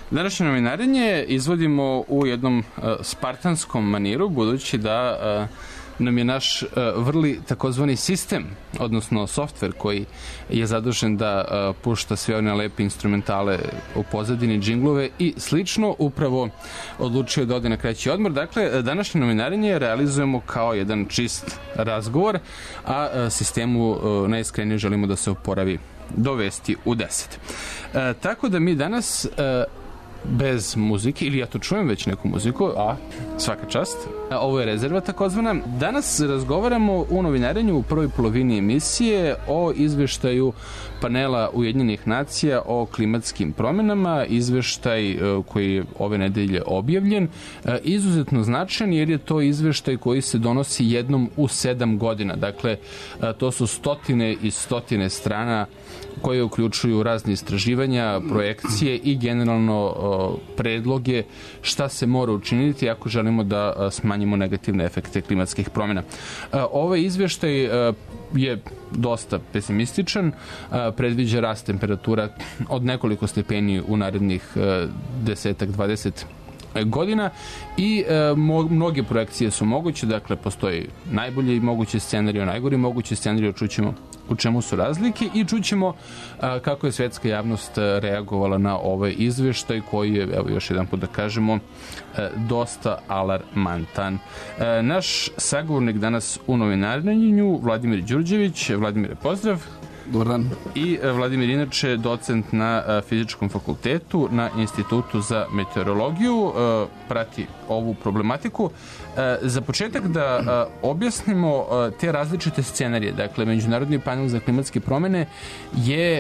Današnje novinarenje izvodimo u jednom spartanskom maniru, budući da nam je naš vrli takozvani sistem, odnosno softver koji je zadužen da pušta sve one lepe instrumentale u pozadini, džinglove i slično, upravo odlučio da ode na kraći odmor. Dakle, današnje novinarenje realizujemo kao jedan čist razgovor, a sistemu najiskrenije želimo da se oporavi do vesti u 10. Tako da mi danas bez muzike, ili ja to čujem već neku muziku, a svaka čast. Ovo je rezerva takozvana. Danas razgovaramo u novinarenju u prvoj polovini emisije o izveštaju panela Ujedinjenih nacija o klimatskim promenama, izveštaj koji je ove nedelje objavljen, izuzetno značajan jer je to izveštaj koji se donosi jednom u 7 godina. Dakle, to su stotine i stotine strana koje uključuju razne istraživanja, projekcije i generalno predloge šta se mora učiniti ako želimo da smanjimo negativne efekte klimatskih promjena. Ovaj izveštaj je dosta pesimističan, predviđa rast temperatura od nekoliko stepeni u narednih 10-20 godina i mnoge projekcije su moguće, dakle postoji najbolji mogući scenarij, najgori mogući scenarij, čućemo u čemu su razlike i čućemo kako je svetska javnost reagovala na ovaj izveštaj koji je, evo još jedan put da kažemo, dosta alarmantan. Naš sagovornik danas u novinarenju, Vladimir Đurđević. Vladimire, pozdrav. Dobar dan. I Vladimir, inače, docent na Fizičkom fakultetu na Institutu za meteorologiju, prati ovu problematiku. Za početak da objasnimo te različite scenarije. Dakle, Međunarodni panel za klimatske promene je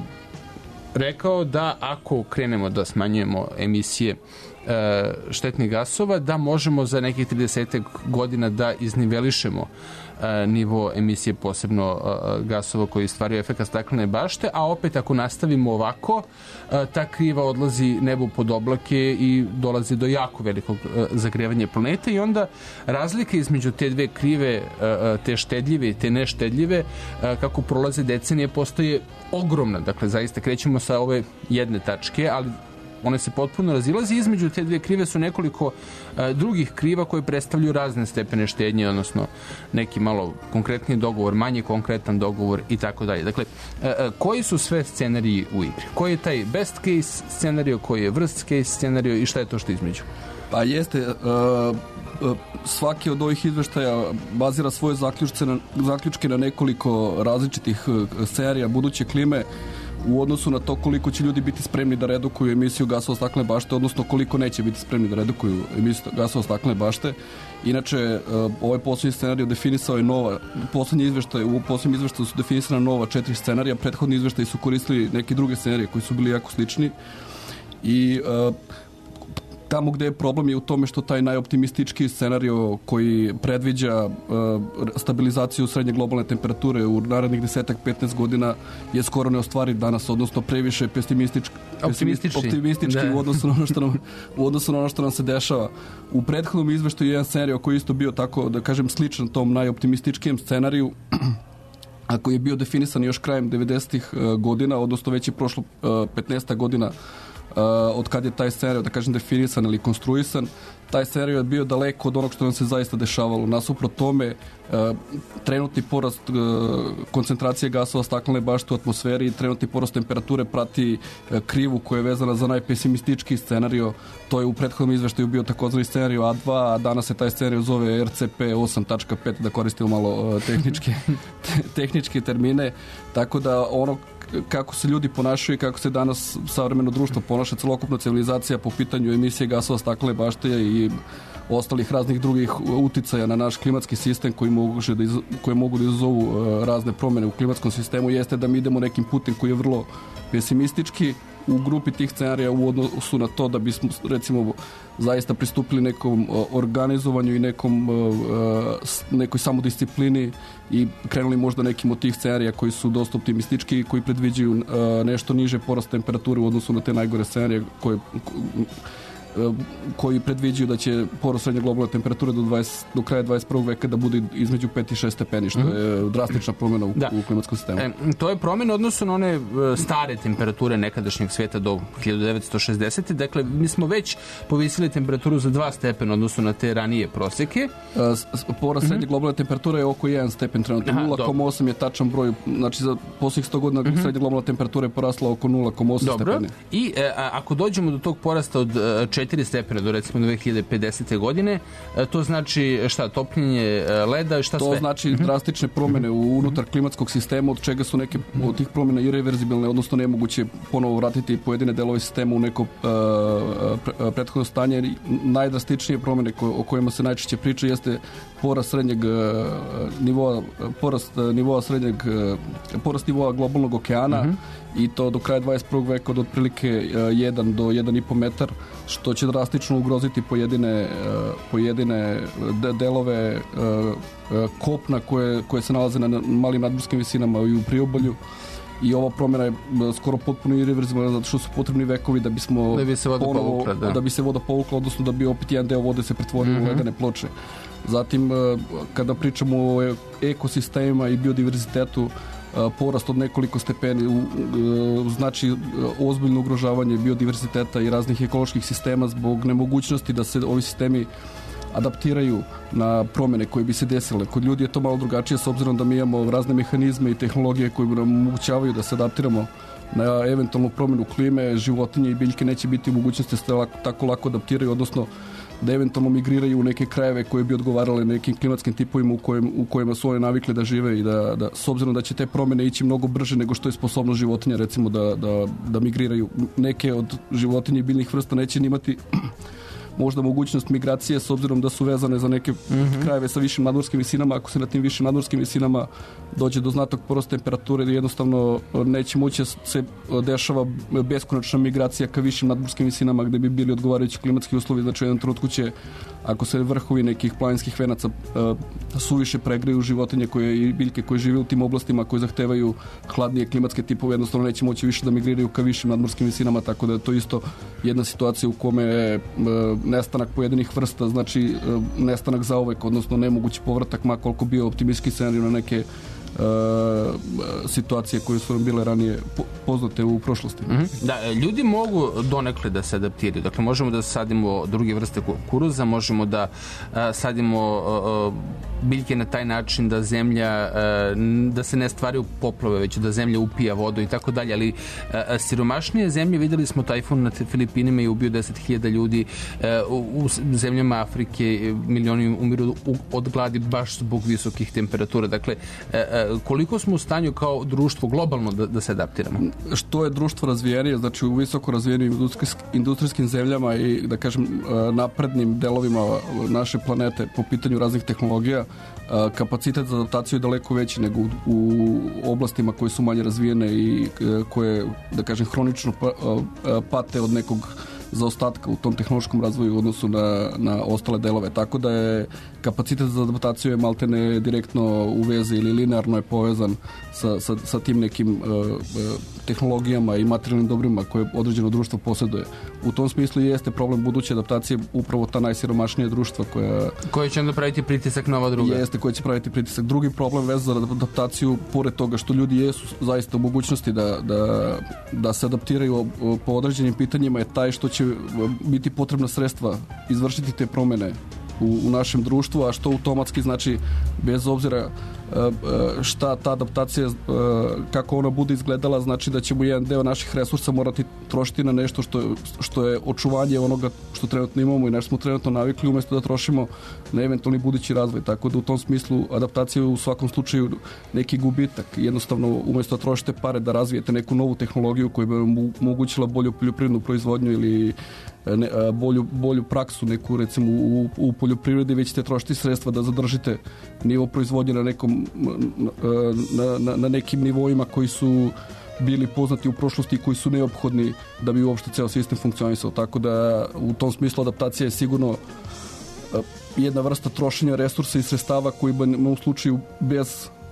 rekao da ako krenemo da smanjujemo emisije štetnih gasova, da možemo za nekih 30 godina da iznivelišemo nivo emisije, posebno gasova koji stvaraju efekat staklene bašte, a opet ako nastavimo ovako, ta kriva odlazi nebu pod oblake i dolazi do jako velikog zagrevanja planete i onda razlika između te dve krive, te štedljive i te neštedljive, kako prolaze decenije, postoje ogromna. Dakle, zaista krećemo sa ove jedne tačke, ali one se potpuno razilazi. Između te dve krive su nekoliko drugih kriva koje predstavljaju razne stepene štednje, odnosno neki malo konkretniji dogovor, manje konkretan dogovor i tako dalje. Dakle, koji su sve scenariji u igri? Koji je taj best case scenario, koji je worst case scenario i šta je to što između? Pa jeste, svaki od ovih izveštaja bazira svoje zaključke na nekoliko različitih scenarija buduće klime u odnosu na to koliko će ljudi biti spremni da redukuju emisiju gasova staklene bašte, odnosno koliko neće biti spremni da redukuju emisiju gasova staklene bašte. Inače, ovaj poslednji scenarij definisao je u poslednjem izveštaju su definisana nova 4 scenarija, prethodni izveštaji su koristili neke druge scenarije koji su bili jako slični i tamo gde je problem je u tome što taj najoptimistički scenario koji predviđa stabilizaciju srednje globalne temperature u narednih 10-15 godina je skoro neostvariv danas, odnosno previše optimistički u odnosu na ono što nam se dešava. U prethodnom izveštaju je jedan scenario koji je isto bio tako, da kažem, sličan tom najoptimističkijem scenariju, a koji je bio definisan još krajem 90-ih godina, odnosno već je prošlo 15 godina od kad je taj scenario, da kažem, definisan ili konstruisan. Taj scenario je bio daleko od onog što nam se zaista dešavalo. Nasuprot tome, trenutni porast koncentracije gasova staklene bašte u atmosferi i trenutni porast temperature prati krivu koja je vezana za najpesimistički scenario. To je u prethodnom izveštaju bio takozvani scenario A2, a danas se taj scenario zove RCP 8.5, da koristimo malo tehničke termine. Tako da ono kako se ljudi ponašaju i kako se danas savremeno društvo ponaša, celokupna civilizacija po pitanju emisije gasova staklene bašte i ostalih raznih drugih uticaja na naš klimatski sistem koji mogu da izazovu razne promene u klimatskom sistemu, jeste da mi idemo nekim putem koji je vrlo pesimistički. U grupi tih scenarija u odnosu na to da bismo, recimo, zaista pristupili nekom organizovanju i nekoj samodisciplini i krenuli možda nekim od tih scenarija koji su dosta optimistički i koji predviđaju nešto niže porast temperature u odnosu na te najgore scenarije koji predviđaju da će porast srednje globalne temperature do kraja 21. veka da bude između 5 i 6 stepeni, što je drastična promjena u klimatskom sistemu. To je promjena odnosno na one stare temperature nekadašnjeg svijeta do 1960. Dakle, mi smo već povisili temperaturu za 2 stepena odnosno na te ranije prosjeke. Porast srednje globalne temperature je oko 1 stepen trenutno. 0,8 je tačan broj. Znači, za posljednjih 100 godina srednja globalna temperatura je porasla oko 0,8 stepeni. I ako dođemo do tog porasta od 4 stepena do recimo 2050. godine, to znači šta? Topljenje leda i šta sve? To znači drastične promjene unutar klimatskog sistema, od čega su neke od tih promjena irreverzibilne, odnosno nemoguće ponovo vratiti pojedine delove sistema u neko prethodno stanje. Najdrastičnije promjene o kojima se najčešće priča jeste porast nivoa globalnog okeana i to do kraja 21. veka od otprilike 1 do 1,5 metar, što će drastično ugroziti pojedine delove kopna koje se nalaze na malim nadmorskim visinama i u priobalju. I ova promjena je skoro potpuno irreverzibilna, zato što su potrebni vekovi da bi se voda povukla, odnosno da bi opet jedan deo vode se pretvorio u ledene ploče. Zatim, kada pričamo o ekosistemima i biodiverzitetu, porast od nekoliko stepeni znači ozbiljno ugrožavanje biodiverziteta i raznih ekoloških sistema zbog nemogućnosti da se ovi sistemi adaptiraju na promjene koje bi se desile. Kod ljudi je to malo drugačije s obzirom da mi imamo razne mehanizme i tehnologije koje nam omogućavaju da se adaptiramo na eventualnu promjenu klime. Životinje i biljke neće biti u mogućnosti da se tako lako adaptiraju, odnosno da eventualno migriraju u neke krajeve koje bi odgovarale nekim klimatskim tipovima u kojima su one navikle da žive i da s obzirom da će te promjene ići mnogo brže nego što je sposobno životinja recimo da migriraju. Neke od životinja i biljnih vrsta neće imati možda mogućnost migracije s obzirom da su vezane za neke krajeve sa višim nadmorskim visinama. Ako se na tim višim nadmorskim visinama dođe do znatnog porasta temperature, jednostavno neće moći se dešava beskonačna migracija ka višim nadmorskim visinama gde bi bili odgovarajući klimatski uslovi. Znači u jednom trenutku će, ako se vrhovi nekih planinskih venaca suviše pregreju, životinje i biljke koje žive u tim oblastima koje zahtevaju hladnije klimatske tipove, jednostavno neće moći više da migriraju ka višim nadmorskim visinama, tako da je to isto jedna situacija u kome nestanak pojedinih vrsta znači nestanak zauvek, odnosno nemogući povratak, ma koliko bio optimistički scenarij na neke situacije koje su nam bile ranije poznate u prošlosti. Da, ljudi mogu donekle da se adaptiraju. Dakle, možemo da sadimo druge vrste kukuruza, možemo da sadimo biljke na taj način da zemlja, da se ne stvaraju poplave, već da zemlja upija vodu i tako dalje, ali siromašnije zemlje, videli smo tajfun na Filipinima i ubio 10.000 ljudi, u zemljama Afrike milioni umiru od gladi baš zbog visokih temperatura. Dakle, koliko smo u stanju kao društvo globalno da se adaptiramo? Što je društvo razvijenije, znači u visoko razvijenim industrijskim zemljama i da kažem naprednim delovima naše planete po pitanju raznih tehnologija, kapacitet za adaptaciju je daleko veći nego u oblastima koje su manje razvijene i koje, da kažem, hronično pate od nekog zaostatka u tom tehnološkom razvoju u odnosu na ostale delove. Tako da je kapacitet za adaptaciju je maltene direktno u vezi ili linearno je povezan sa tim nekim tehnologijama i materijalnim dobrima koje određeno društvo posjeduje. U tom smislu jeste problem buduće adaptacije upravo ta najsiromašnija društva koja će onda praviti pritisak na ova druga. Jeste, koja će praviti pritisak. Drugi problem vezan za adaptaciju, pored toga što ljudi jesu zaista u mogućnosti da se adaptiraju po određenim pitanjima, je taj što će biti potrebna sredstva izvršiti te promjene u našem društvu, a što automatski znači bez obzira šta ta adaptacija, kako ona bude izgledala, znači da ćemo jedan deo naših resursa morati trošiti na nešto što je očuvanje onoga što trenutno imamo i nešto smo trenutno navikli, umjesto da trošimo na eventualni budući razvoj. Tako da u tom smislu adaptacija je u svakom slučaju neki gubitak. Jednostavno, umjesto da trošite pare da razvijete neku novu tehnologiju koja bi omogućila bolju poljoprivrednu proizvodnju ili bolju praksu neku, recimo u poljoprivredi, već ćete trošiti sredstva da zadržite nivo proizvodnje na nekim nivoima koji su bili poznati u prošlosti i koji su neophodni da bi uopšte ceo sistem funkcionisao. Tako da u tom smislu adaptacija je sigurno jedna vrsta trošenja resursa i sredstava koji bi u slučaju bez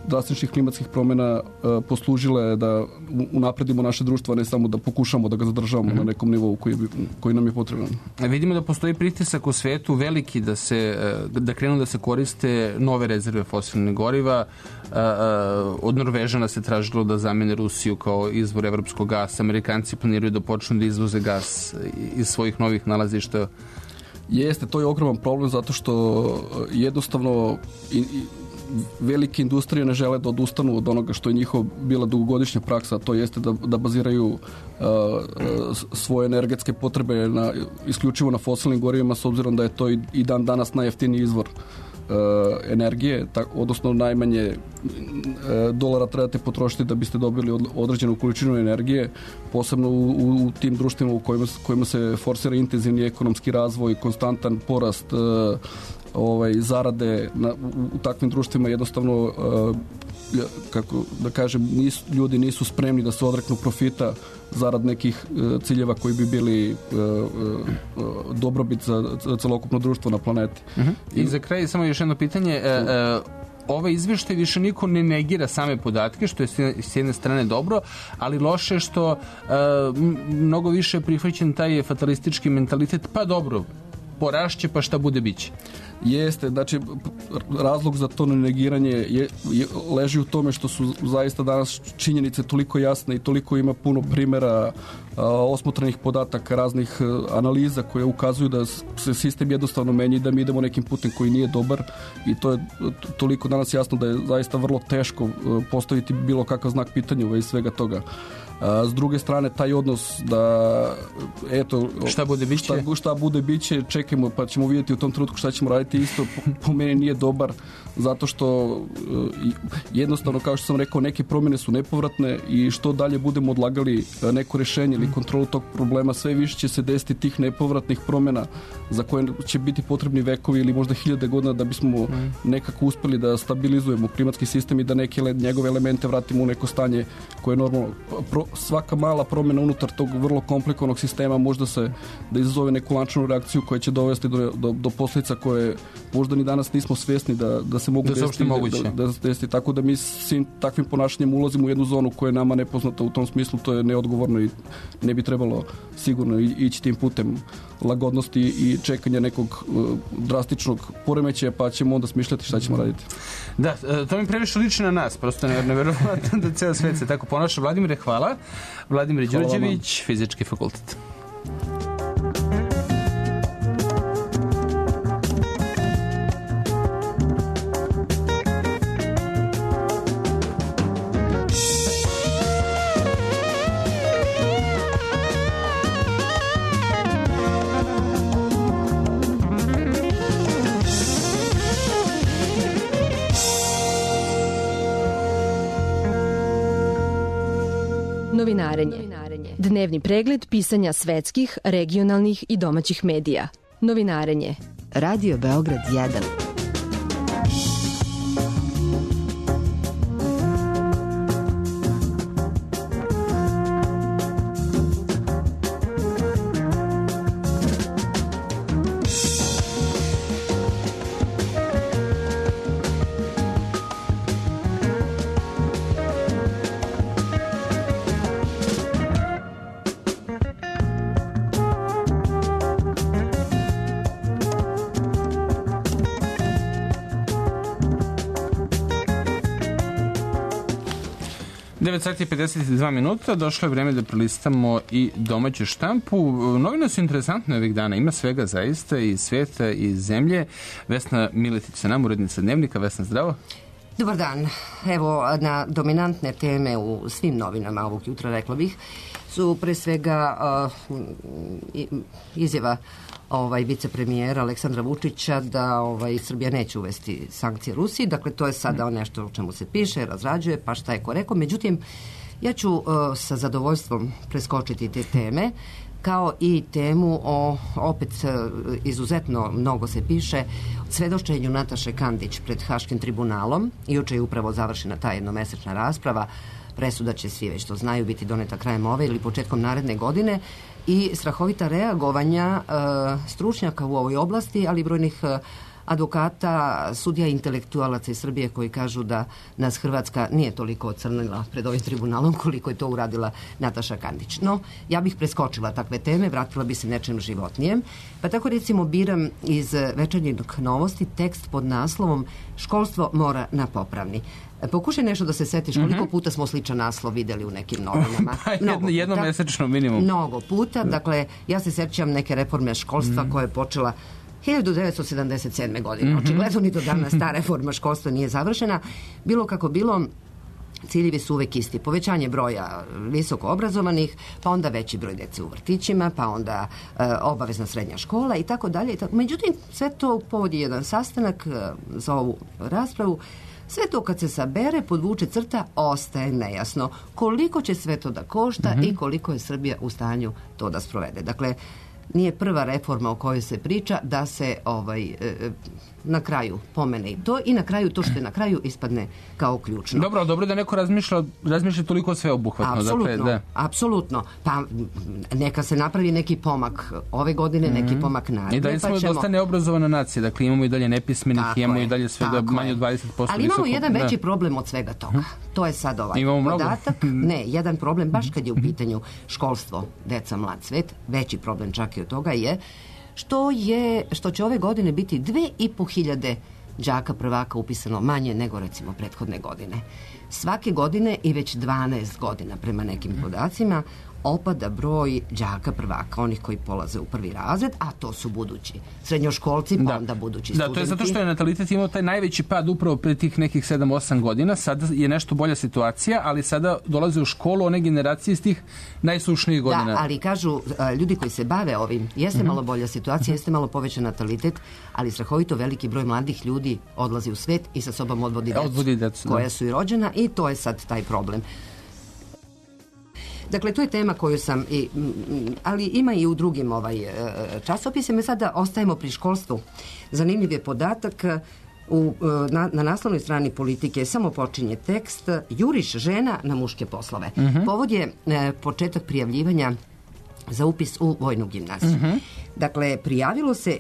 drastičnih klimatskih promjena poslužile da unapredimo naše društvo, a ne samo da pokušamo da ga zadržavamo na nekom nivou koji nam je potreban. Vidimo da postoji pritisak u svetu veliki da krenu da se koriste nove rezerve fosilnih goriva. Od Norvežana se tražilo da zamene Rusiju kao izvor evropskog gasa. Amerikanci planiraju da počnu da izvoze gas iz svojih novih nalazišta. Jeste, to je ogroman problem zato što jednostavno velike industrije ne žele da odustanu od onoga što je njihova bila dugogodišnja praksa, to jeste da baziraju svoje energetske potrebe isključivo na fosilnim gorivima, s obzirom da je to i dan danas najjeftiniji izvor energije, odnosno najmanje dolara trebate potrošiti da biste dobili određenu količinu energije, posebno u tim društvima u kojima se forsira intenzivni ekonomski razvoj, konstantan porast zarade u takvim društvima. Jednostavno, kako da kažem, ljudi nisu spremni da se odreknu profita zarad nekih ciljeva koji bi bili dobrobit za celokupno društvo na planeti. I za kraj samo još jedno pitanje. Ovaj izveštaj više niko ne negira same podatke, što je s jedne strane dobro, ali loše što mnogo više je prihvaćen taj fatalistički mentalitet, pa dobro, porašće, pa šta bude biće. Jeste, znači razlog za to negiranje leži u tome što su zaista danas činjenice toliko jasne i toliko ima puno primjera osmotrenih podataka, raznih analiza koje ukazuju da se sistem jednostavno menja i da mi idemo nekim putem koji nije dobar, i to je toliko danas jasno da je zaista vrlo teško postaviti bilo kakav znak pitanja u vezi svega toga. S druge strane, taj odnos da šta bude biće, čekajmo pa ćemo vidjeti u tom trenutku šta ćemo raditi, isto po meni nije dobar, zato što jednostavno, kao što sam rekao, neke promjene su nepovratne i što dalje budemo odlagali neko rješenje ili kontrolu tog problema, sve više će se desiti tih nepovratnih promjena za koje će biti potrebni vekovi ili možda 1000 godina da bismo nekako uspeli da stabilizujemo klimatski sistem i da neke njegove elemente vratimo u neko stanje koje je normalno. Svaka mala promjena unutar tog vrlo komplikovanog sistema možda da izazove neku lančanu reakciju koja će dovesti do posljedica koje možda ni danas nismo svjesni da se mogu desiti. Tako da mi svim takvim ponašanjem ulazimo u jednu zonu koja je nama nepoznata, u tom smislu to je neodgovorno i ne bi trebalo sigurno ići tim putem lagodnosti i čekanja nekog drastičnog poremećaja, pa ćemo onda smišljati šta ćemo raditi. Da, to mi previše liči na nas, prosto nevjerovatno da ceo svet se tako ponaša. Vladimire, hvala. Vladimir Đurđević, Fizički fakultet. Novinarenje. Dnevni pregled pisanja svetskih, regionalnih i domaćih medija. Novinarenje. Radio Beograd 1. Sati 52 minuta, došlo je vreme da prelistamo i domaću štampu. Novine su interesantne ovih dana, ima svega zaista, i sveta i zemlje. Vesna Miletić sa nama, urednica Dnevnika. Vesna, zdravo. Dobar dan. Evo, na dominantne teme u svim novinama ovog jutra, rekla bih, su pre svega izjava vicepremijera Aleksandra Vučića da Srbija neće uvesti sankcije Rusiji. Dakle, to je sada nešto o čemu se piše, razrađuje, pa šta je ko rekao. Međutim, ja ću sa zadovoljstvom preskočiti te teme, kao i temu opet izuzetno mnogo se piše, svedočenju Nataše Kandić pred Haškim tribunalom. Juče je upravo završena ta jednomesečna rasprava. Presuda će, svi već to znaju, biti doneta krajem ove ili početkom naredne godine, i strahovita reagovanja stručnjaka u ovoj oblasti, ali i brojnih advokata, sudija intelektualaca iz Srbije koji kažu da nas Hrvatska nije toliko ocrnila pred ovim tribunalom koliko je to uradila Nataša Kandić. No, ja bih preskočila takve teme, vratila bi se nečem životnijem. Pa tako recimo biram iz Večernjeg Novosti tekst pod naslovom Školstvo mora na popravni. Pokušaj nešto da se setiš koliko puta smo sličan naslov videli u nekim novinama. Jedno mesečno minimum. Mnogo puta. Dakle, ja se sećam neke reforme školstva koja je počela 1977. godine. Očigledno ni do danas ta reforma školstva nije završena. Bilo kako bilo, ciljevi su uvek isti. Povećanje broja visoko obrazovanih, pa onda veći broj dece u vrtićima, pa onda obavezna srednja škola i tako dalje. Međutim, sve to povodi jedan sastanak za ovu raspravu. Sve to kad se sabere, podvuče crta, ostaje nejasno koliko će sve to da košta i koliko je Srbija u stanju to da sprovede. Dakle, nije prva reforma o kojoj se priča da se na kraju pomene i to i na kraju to što je na kraju ispadne kao ključno. Dobro da neko razmišlja toliko sveobuhvatno. Apsolutno. Pa neka se napravi neki pomak ove godine, neki pomak naredne. I dalje smo dosta neobrazovana nacija, dakle imamo i dalje nepismenih, imamo i dalje svega manje od 20%. Ali imamo jedan veći problem od svega toga. To je sad ovaj podatak. Ne, jedan problem, baš kad je u pitanju školstvo, deca, mlad svet, veći problem čak i od toga je što će ove godine biti 2.500 đaka prvaka upisano manje nego recimo prethodne godine. Svake godine i već 12 godina prema nekim podacima opada broj đaka prvaka, onih koji polaze u prvi razred, a to su budući srednjoškolci, pa onda budući studenti. Da, to je zato što je natalitet imao taj najveći pad upravo pre tih nekih 7-8 godina. Sada je nešto bolja situacija, ali sada dolaze u školu one generacije iz tih najsušnijih godina. Da, ali kažu ljudi koji se bave ovim, jeste malo bolja situacija, jeste malo povećan natalitet, ali strahovito veliki broj mladih ljudi odlazi u svet i sa sobom odvodi decu koja su i rođena i to je sad taj problem. Dakle, to je tema koju sam, ali ima i u drugim časopisima. Sada ostajemo pri školstvu. Zanimljiv je podatak, na naslovnoj strani Politike samo počinje tekst Juriš žena na muške poslove. Povod je početak prijavljivanja za upis u vojnu gimnaziju. Dakle, prijavilo se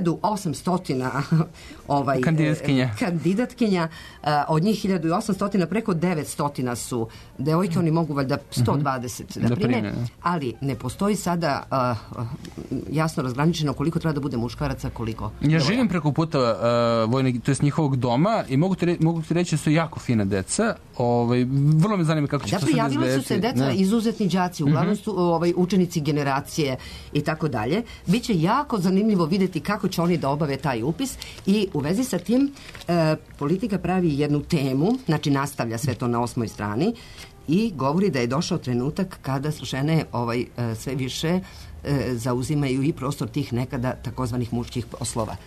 1800 kandidatkinja, od njih 1800 preko 900 su devojke, oni mogu valjda 120 da prime, ali ne postoji sada jasno razgraničeno koliko treba da bude muškaraca, koliko Ja živim preko puta vojne, to jest njihovog doma i mogu ti reći da su jako fina deca. Vrlo me zanima kako će to se desiti. Prijavili su se deca izuzetni đaci, uglavnom su učenici generacije i tako dalje. Biće jako zanimljivo vidjeti kako će oni da obave taj upis i u vezi sa tim Politika pravi jednu temu, znači nastavlja sve to na 8. strani i govori da je došao trenutak kada žene sve više zauzimaju i prostor tih nekada takozvanih muških poslova.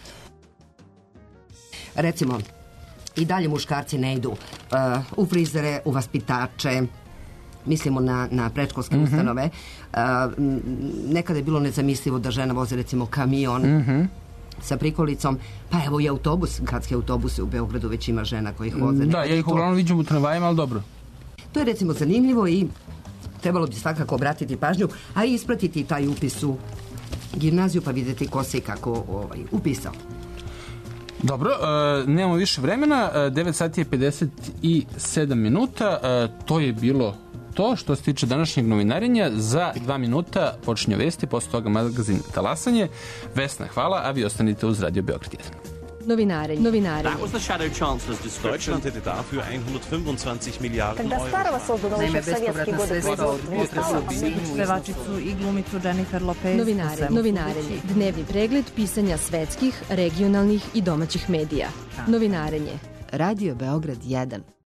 Recimo, i dalje muškarci ne idu u frizere, u vaspitače, mislimo na predškolske ustanove. Nekada je bilo nezamislivo da žena voze recimo kamion sa prikolicom, pa evo i autobus, gradske autobuse u Beogradu već ima žena koji ih voze. Da, ja ih uglavnom viđam u tramvajima, ali dobro. To je recimo zanimljivo i trebalo bi svakako obratiti pažnju, a i ispratiti taj upis u gimnaziju pa vidjeti ko se i kako upisao. Dobro, nemamo više vremena, 9 sati je 57 minuta, to je bilo to što se tiče današnjeg novinarenja. Za 2 minuta počinje vesti, posle toga magazin Talasanje. Vesna, hvala, a vi ostanite uz Radio Beograd 1. Novinarenje. That was the shadow chancellor's description. Deutschland hätte dafür 125 Miliarden Когда старого создано еще в советские годы производство pevačicu i glumicu Jennifer Lopez. Novinarenje. Dnevni pregled pisanja svetskih, regionalnih i domaćih medija. Novinarenje. Radio Beograd 1.